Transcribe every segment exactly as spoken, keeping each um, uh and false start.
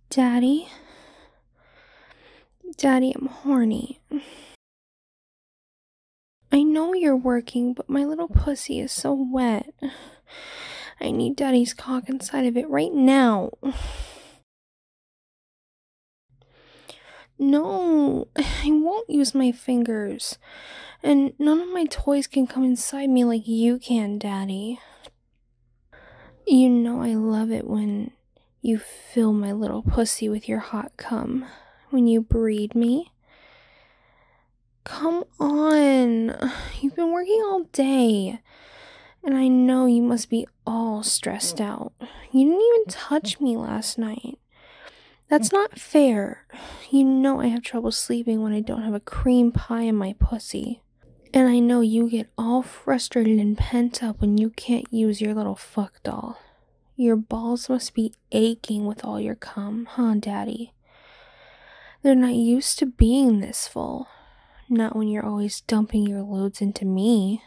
Daddy? Daddy, I'm horny. I know you're working, but my little pussy is so wet. I need Daddy's cock inside of it right now. No, I won't use my fingers. And none of my toys can come inside me like you can, Daddy. You know I love it when you fill my little pussy with your hot cum. When you breed me. Come on. You've been working all day. And I know you must be all stressed out. You didn't even touch me last night. That's not fair. You know I have trouble sleeping when I don't have a cream pie in my pussy. And I know you get all frustrated and pent up when you can't use your little fuck doll. Your balls must be aching with all your cum, huh, Daddy? They're not used to being this full. Not when you're always dumping your loads into me.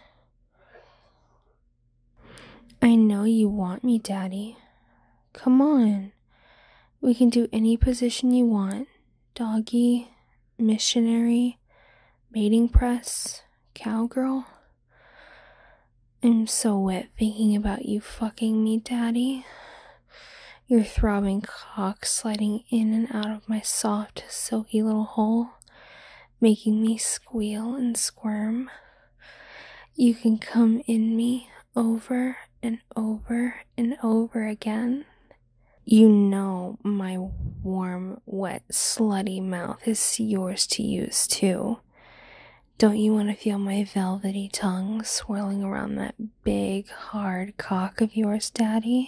I know you want me, Daddy. Come on. We can do any position you want. Doggy, missionary, mating press, cowgirl. I'm so wet thinking about you fucking me, Daddy. Your throbbing cock sliding in and out of my soft, silky little hole, making me squeal and squirm. You can come in me over and over and over again. You know my warm, wet, slutty mouth is yours to use too. Don't you want to feel my velvety tongue swirling around that big, hard cock of yours, Daddy?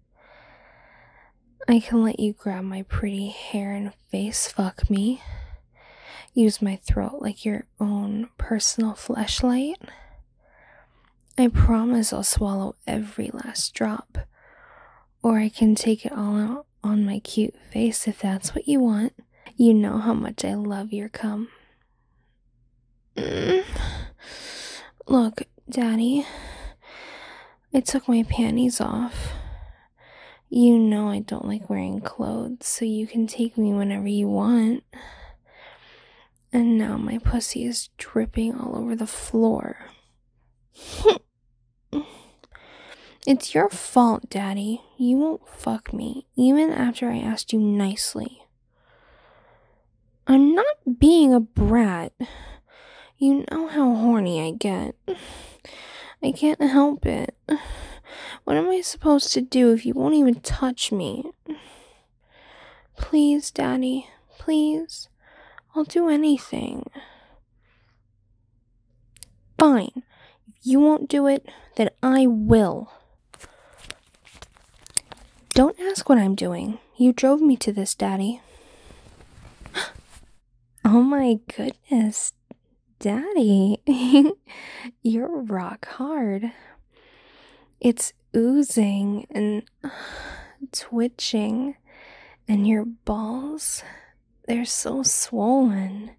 I can let you grab my pretty hair and face fuck me. Use my throat like your own personal fleshlight. I promise I'll swallow every last drop. Or I can take it all out on my cute face if that's what you want. You know how much I love your cum. Mm. Look, Daddy, I took my panties off. You know I don't like wearing clothes, so you can take me whenever you want. And now my pussy is dripping all over the floor. It's your fault, Daddy. You won't fuck me, even after I asked you nicely. I'm not being a brat. You know how horny I get. I can't help it. What am I supposed to do if you won't even touch me? Please, Daddy. Please. I'll do anything. Fine. If you won't do it, then I will. Don't ask what I'm doing. You drove me to this, Daddy. Oh my goodness, Daddy. You're rock hard. It's oozing and twitching, and your balls, they're so swollen.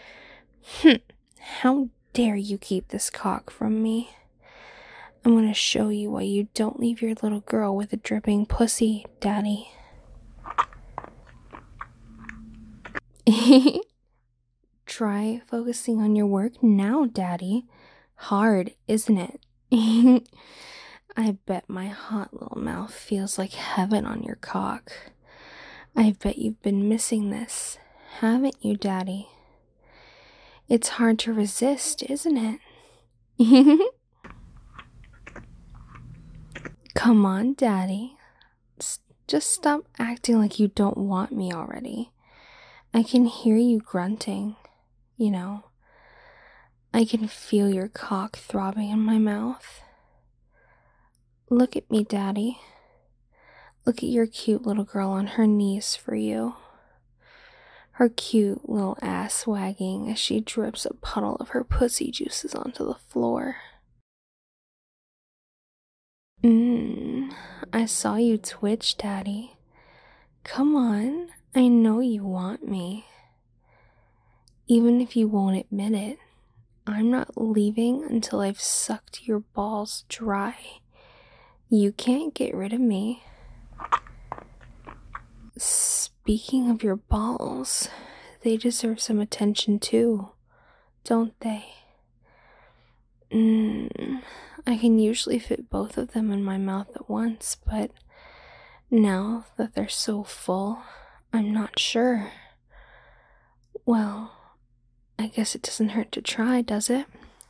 How dare you keep this cock from me? I'm gonna show you why you don't leave your little girl with a dripping pussy, Daddy. Try focusing on your work now, Daddy. Hard, isn't it? I bet my hot little mouth feels like heaven on your cock. I bet you've been missing this, haven't you, Daddy? It's hard to resist, isn't it? Come on, Daddy. S- Just stop acting like you don't want me already. I can hear you grunting, you know. I can feel your cock throbbing in my mouth. Look at me, Daddy. Look at your cute little girl on her knees for you. Her cute little ass wagging as she drips a puddle of her pussy juices onto the floor. Mmm, I saw you twitch, Daddy. Come on, I know you want me. Even if you won't admit it, I'm not leaving until I've sucked your balls dry. You can't get rid of me. Speaking of your balls, they deserve some attention too, don't they? Mm, I can usually fit both of them in my mouth at once, but now that they're so full, I'm not sure. Well, I guess it doesn't hurt to try, does it?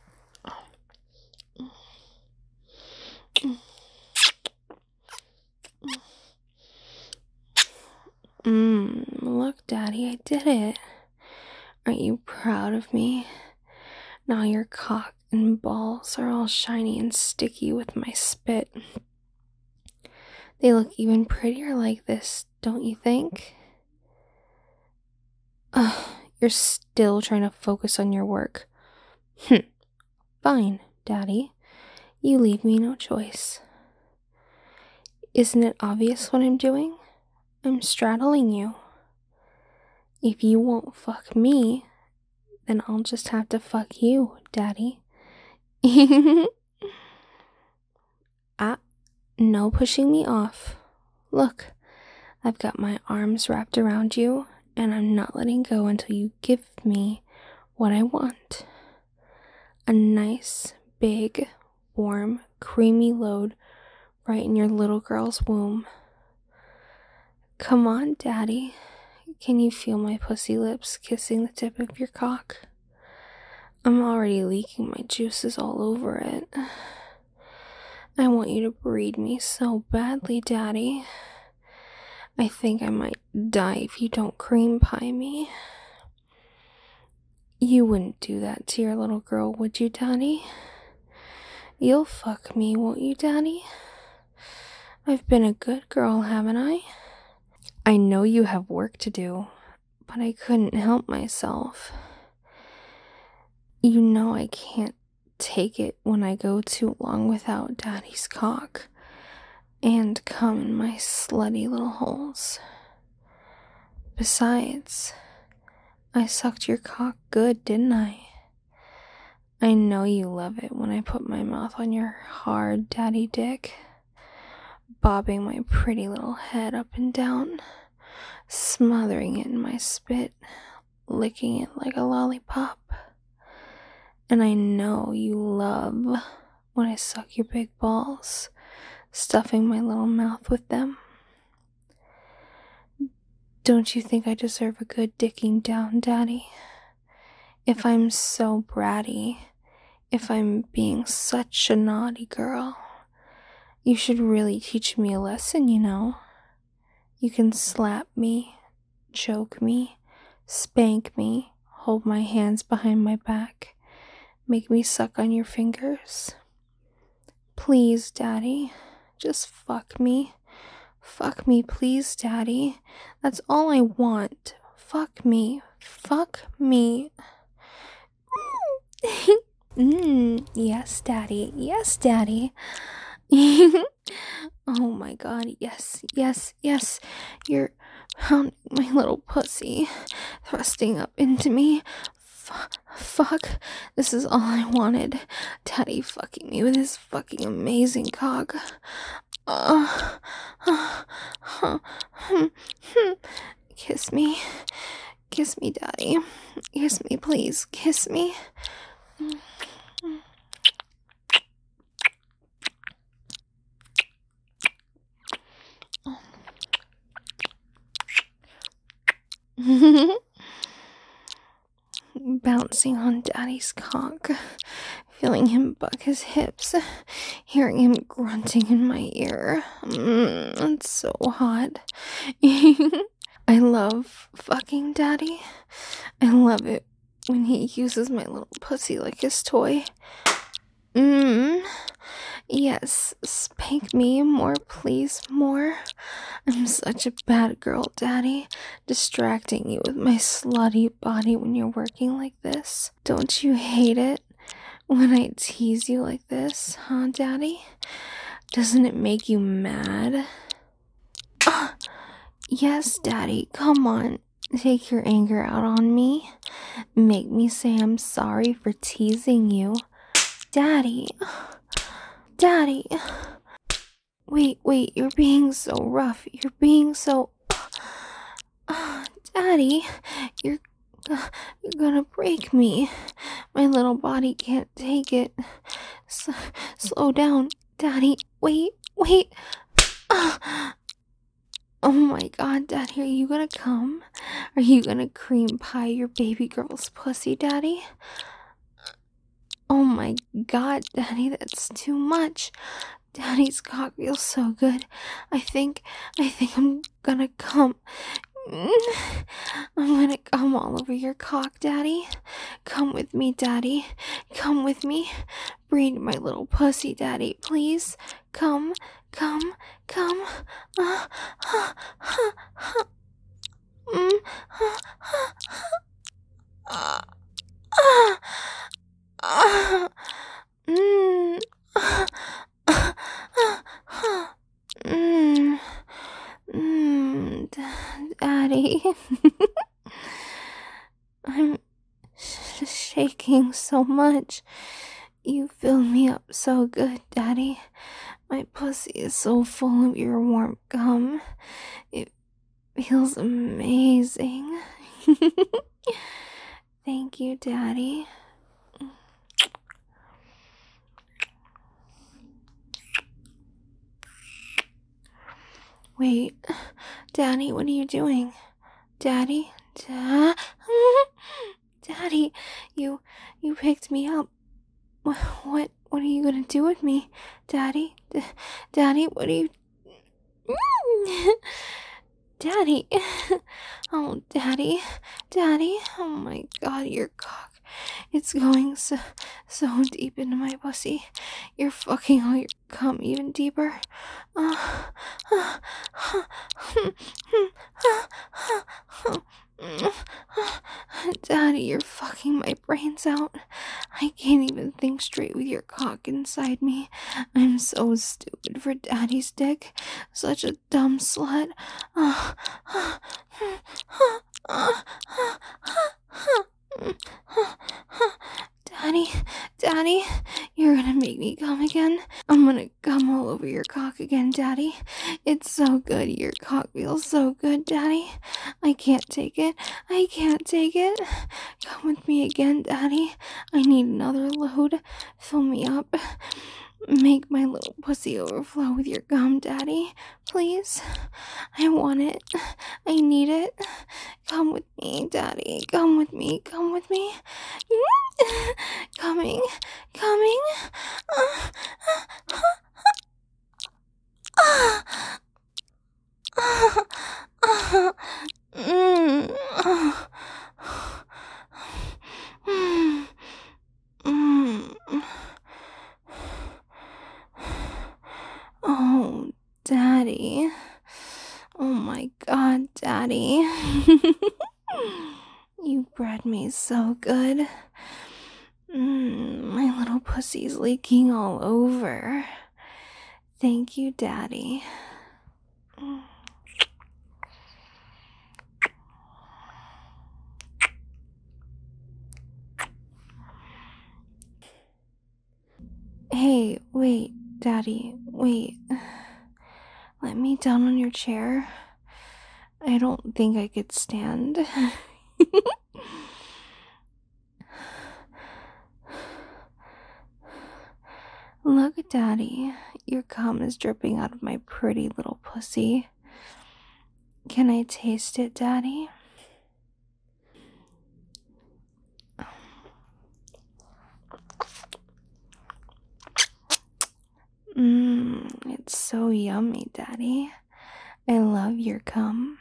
Mmm, look, Daddy, I did it. Aren't you proud of me? Now your cock and balls are all shiny and sticky with my spit. They look even prettier like this, don't you think? Ugh, you're still trying to focus on your work. Hm. Fine, Daddy. You leave me no choice. Isn't it obvious what I'm doing? I'm straddling you. If you won't fuck me, then I'll just have to fuck you, Daddy. Ah, no pushing me off. Look, I've got my arms wrapped around you, and I'm not letting go until you give me what I want. A nice, big, warm, creamy load right in your little girl's womb. Come on, Daddy. Can you feel my pussy lips kissing the tip of your cock? I'm already leaking my juices all over it. I want you to breed me so badly, Daddy. I think I might die if you don't cream pie me. You wouldn't do that to your little girl, would you, Daddy? You'll fuck me, won't you, Daddy? I've been a good girl, haven't I? I know you have work to do, but I couldn't help myself. You know I can't take it when I go too long without Daddy's cock and come in my slutty little holes. Besides, I sucked your cock good, didn't I? I know you love it when I put my mouth on your hard daddy dick, bobbing my pretty little head up and down, smothering it in my spit, licking it like a lollipop. And I know you love when I suck your big balls, stuffing my little mouth with them. Don't you think I deserve a good dicking down, Daddy? If I'm so bratty, if I'm being such a naughty girl, you should really teach me a lesson, you know. You can slap me, choke me, spank me, hold my hands behind my back, make me suck on your fingers. Please, Daddy, just fuck me. Fuck me, please, Daddy. That's all I want. Fuck me. Fuck me. mm, yes, Daddy. Yes, Daddy. Oh my God, yes, yes, yes. You're pounding my little pussy, thrusting up into me. F- fuck, this is all I wanted. Daddy fucking me with his fucking amazing cock. Uh, uh, uh, hmm, hmm. Kiss me. Kiss me, Daddy. Kiss me, please. Kiss me. Bouncing on Daddy's cock, feeling him buck his hips, hearing him grunting in my ear. Mm, it's so hot. I love fucking Daddy. I love it when he uses my little pussy like his toy. Mmm. Yes, spank me more, please, more. I'm such a bad girl, Daddy, distracting you with my slutty body when you're working like this. Don't you hate it when I tease you like this, huh, Daddy? Doesn't it make you mad? Ah, yes, Daddy, come on. Take your anger out on me. Make me say I'm sorry for teasing you. Daddy. Daddy. Wait, wait, you're being so rough. You're being so... Daddy, you're, uh, you're gonna break me. My little body can't take it. S- slow down, Daddy. Wait, wait. Ah. Oh my god, Daddy, are you gonna come? Are you gonna cream pie your baby girl's pussy, Daddy? Oh my god, Daddy, that's too much. Daddy's cock feels so good. I think, I think I'm gonna come. I'm gonna come all over your cock, Daddy. Come with me, Daddy. Come with me. Breed my little pussy, Daddy, please. Come, come, come. Uh, uh, uh, uh, mm, uh, uh, uh, uh, uh, mm, uh, uh, uh, uh, mm, mm, d- Daddy. I'm sh- shaking so much. You fill me up so good, Daddy. My pussy is so full of your warm cum. It feels amazing. Thank you, Daddy. Wait, Daddy, what are you doing? Daddy? Da- Daddy, you you picked me up. What what what are you gonna do with me? Daddy? D- Daddy, what are you Daddy. Oh, Daddy. Daddy. Oh my god, your cock. It's going so, so deep into my pussy. You're fucking all your cum even deeper. Uh, uh, uh, Daddy, you're fucking my brains out. I can't even think straight with your cock inside me. I'm so stupid for Daddy's dick. Such a dumb slut. Uh, uh, uh, uh, uh, uh, uh, Daddy, Daddy, you're gonna make me come again. I'm gonna come all over your cock again, Daddy. It's so good. Your cock feels so good, Daddy. I can't take it. I can't take it. Come with me again, Daddy. I need another load. Fill me up. Make my little pussy overflow with your gum, Daddy. Please. I want it. I need it. Come with me, Daddy. Come with me. Come with me. Coming. Coming. Uh, uh, uh, uh, uh, mm, uh, mm, mm. Oh, Daddy. Oh my god, Daddy. You bred me so good. Mm, my little pussy's leaking all over. Thank you, Daddy. Hey, wait, Daddy, wait. Let me down on your chair. I don't think I could stand. Look, Daddy, your cum is dripping out of my pretty little pussy. Can I taste it, Daddy? Mmm, it's so yummy, Daddy. I love your cum.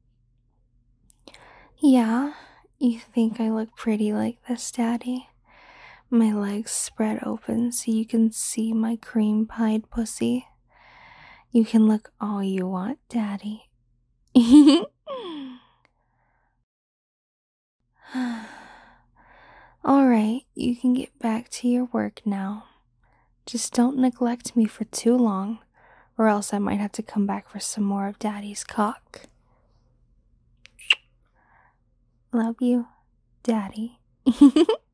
Yeah, you think I look pretty like this, Daddy? My legs spread open so you can see my cream-pied pussy. You can look all you want, Daddy. Alright, you can get back to your work now. Just don't neglect me for too long, or else I might have to come back for some more of Daddy's cock. Love you, Daddy.